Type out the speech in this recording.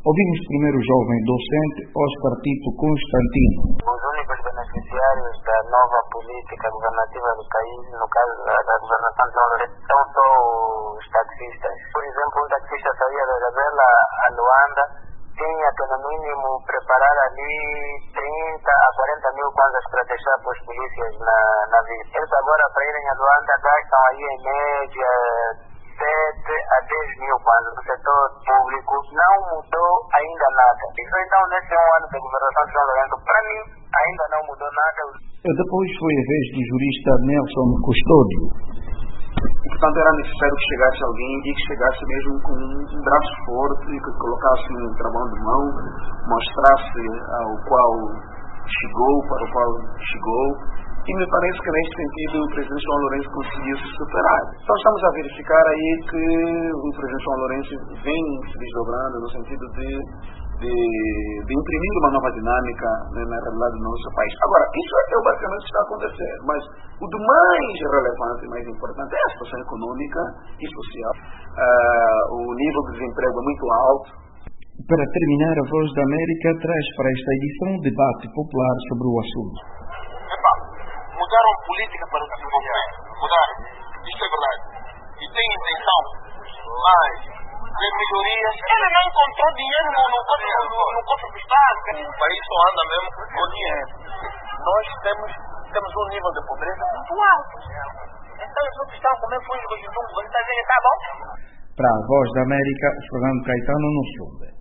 Ouvimos primeiro o jovem docente Oscar Tito Constantino. Os únicos beneficiários da nova política governativa do país, no caso da governação de João Lourenço, são só os taxistas. Por exemplo, um taxista saía da Gavela a Luanda, tinha que no mínimo preparar ali 30 a 40 mil kwanzas para deixar para os polícias na vila. Eles agora, para irem a Luanda, gastam aí em média 7 a 10 mil kwanzas. O setor público não mudou ainda nada. Isso então, nesse ano da governação de João Lourenço, para mim, ainda não mudou nada. Depois foi a vez do jurista Nelson Custódio. Portanto, era necessário que chegasse alguém e que chegasse mesmo com um braço forte, que colocasse um trabalho de mão, mostrasse ao qual chegou, para o qual chegou. E me parece que neste sentido o presidente João Lourenço conseguiu se superar. Então estamos a verificar aí que o presidente João Lourenço vem se desdobrando no sentido de imprimir uma nova dinâmica, né, na realidade do nosso país. Agora, isso é basicamente o que está a acontecer, mas o de mais relevante e mais importante é a situação econômica e social. O nível de desemprego é muito alto. Para terminar, a Voz da América traz para esta edição um debate popular sobre o assunto. Mudaram política para o desenvolvimento. Mudaram. Isso é verdade. E tem intenção. Mas, de melhorias, ele não encontrou dinheiro no cofre do Estado. O país só anda mesmo com dinheiro. Nós temos um nível de pobreza muito alto. Então, eles não precisam comer fungo de junto. Ele está dizendo, tá bom? Para a Voz da América, Fernando Caetano no Sul.